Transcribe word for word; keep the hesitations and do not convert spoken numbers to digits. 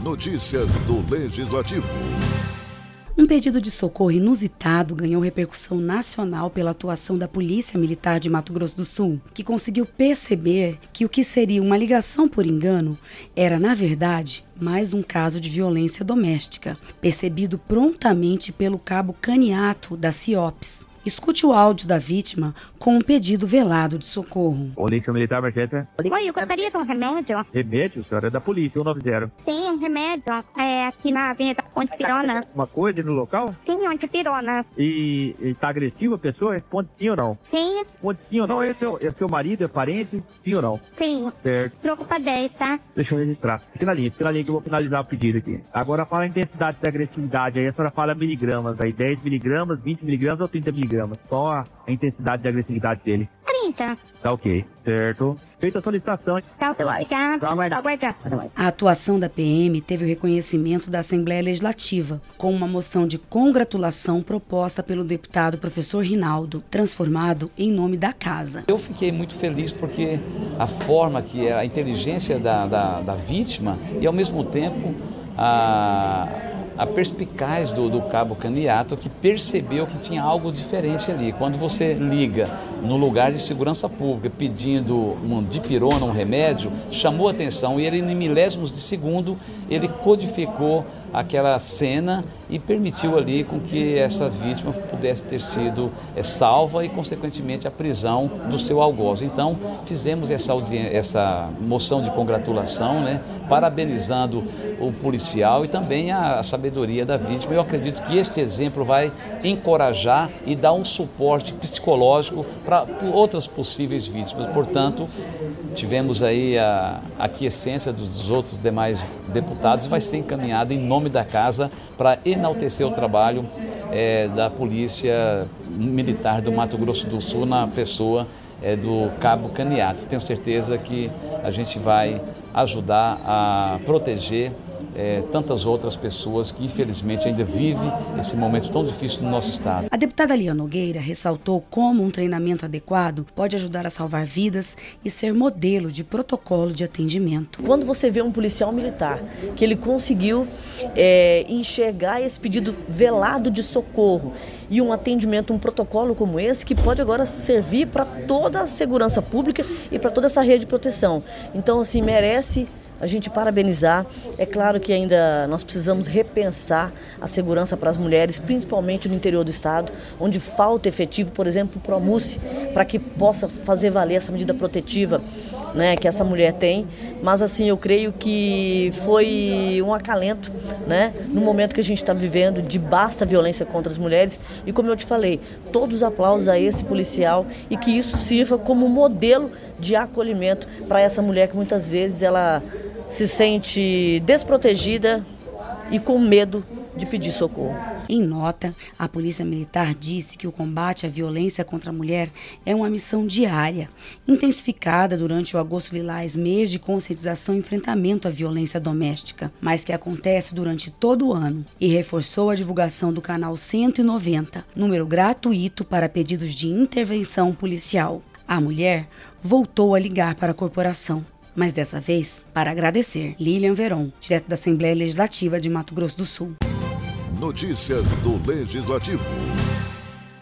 Notícias do Legislativo. Um pedido de socorro inusitado ganhou repercussão nacional pela atuação da Polícia Militar de Mato Grosso do Sul, que conseguiu perceber que o que seria uma ligação por engano era, na verdade, mais um caso de violência doméstica, percebido prontamente pelo cabo Caniato da CIOPS. Escute o áudio da vítima com um pedido velado de socorro. Polícia Militar, emergência. Oi, eu gostaria de um remédio. Remédio, senhora, é da polícia, cento e noventa. Tem um remédio é, aqui na Avenida Ponte-Pirona. Uma coisa no local? Sim, Ponte-Pirona. E, e tá agressiva a pessoa? Responde sim ou não? Sim. Responde sim ou não? É seu, é seu marido, é parente? Sim ou não? Sim. Certo. Troco pra dez, tá? Deixa eu registrar. Fica na linha, fica na linha que eu vou finalizar o pedido aqui. Agora fala a intensidade da agressividade, aí a senhora fala miligramas, aí dez miligramas, vinte miligramas ou trinta miligramas. Qual a, a intensidade de agressividade dele? trinta. Tá ok, certo. Feita a solicitação. Tá obrigado. Tá obrigado. A atuação da P M teve o reconhecimento da Assembleia Legislativa, com uma moção de congratulação proposta pelo deputado professor Rinaldo, transformado em nome da casa. Eu fiquei muito feliz porque a forma que é a inteligência da, da, da vítima e, ao mesmo tempo, a... a perspicaz do, do cabo Caniato, que percebeu que tinha algo diferente ali. Quando você liga no lugar de segurança pública pedindo um dipirona, um remédio, chamou a atenção e ele, em milésimos de segundo, ele codificou aquela cena e permitiu ali com que essa vítima pudesse ter sido é, salva e, consequentemente, a prisão do seu algoz. Então, fizemos essa, essa moção de congratulação, né, parabenizando o policial e também a, a sabedoria da vítima. Eu acredito que este exemplo vai encorajar e dar um suporte psicológico para outras possíveis vítimas. Portanto, tivemos aí a, a aquiescência dos outros demais deputados e vai ser encaminhado em nome da casa para enaltecer o trabalho é, da Polícia Militar do Mato Grosso do Sul na pessoa é, do cabo Caniato. Tenho certeza que a gente vai ajudar a proteger É, tantas outras pessoas que infelizmente ainda vivem esse momento tão difícil no nosso estado. A deputada Lia Nogueira ressaltou como um treinamento adequado pode ajudar a salvar vidas e ser modelo de protocolo de atendimento. Quando você vê um policial militar que ele conseguiu é, enxergar esse pedido velado de socorro e um atendimento, um protocolo como esse, que pode agora servir para toda a segurança pública e para toda essa rede de proteção. Então, assim, merece a gente parabenizar. É claro que ainda nós precisamos repensar a segurança para as mulheres, principalmente no interior do estado, onde falta efetivo, por exemplo, para o PROMUSE, para que possa fazer valer essa medida protetiva, né, que essa mulher tem. Mas assim, eu creio que foi um acalento, né, no momento que a gente está vivendo de basta violência contra as mulheres. E como eu te falei, todos os aplausos a esse policial e que isso sirva como modelo de acolhimento para essa mulher que muitas vezes ela se sente desprotegida e com medo de pedir socorro. Em nota, a Polícia Militar disse que o combate à violência contra a mulher é uma missão diária, intensificada durante o Agosto Lilás, mês de conscientização e enfrentamento à violência doméstica, mas que acontece durante todo o ano, e reforçou a divulgação do canal cento e noventa, número gratuito para pedidos de intervenção policial. A mulher voltou a ligar para a corporação, mas dessa vez para agradecer. Lilian Veron, direto da Assembleia Legislativa de Mato Grosso do Sul. Notícias do Legislativo.